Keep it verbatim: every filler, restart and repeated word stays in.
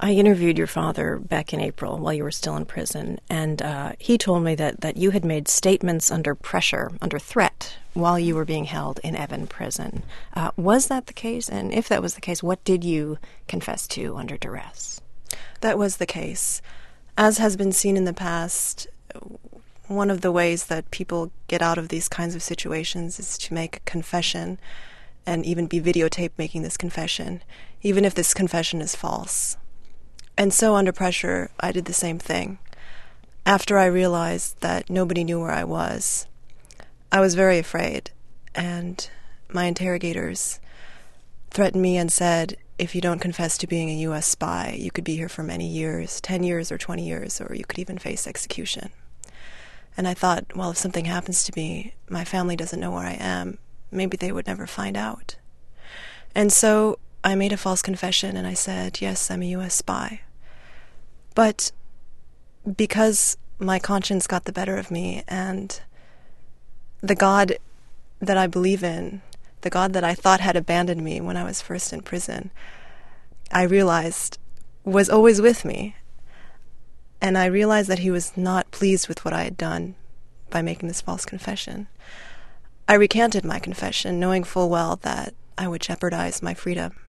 I interviewed your father back in April while you were still in prison, and uh, he told me that, that you had made statements under pressure, under threat, while you were being held in Evin prison. Uh, was that the case? And if that was the case, what did you confess to under duress? That was the case. As has been seen in the past, one of the ways that people get out of these kinds of situations is to make a confession and even be videotaped making this confession, even if this confession is false. And so under pressure, I did the same thing. After I realized that nobody knew where I was, I was very afraid, and my interrogators threatened me and said, if you don't confess to being a U S spy, you could be here for many years, ten years or twenty years, or you could even face execution. And I thought, well, if something happens to me, my family doesn't know where I am, maybe they would never find out. And so I made a false confession and I said, yes, I'm a U S spy. But because my conscience got the better of me, and the God that I believe in, the God that I thought had abandoned me when I was first in prison, I realized was always with me. And I realized that he was not pleased with what I had done by making this false confession. I recanted my confession, knowing full well that I would jeopardize my freedom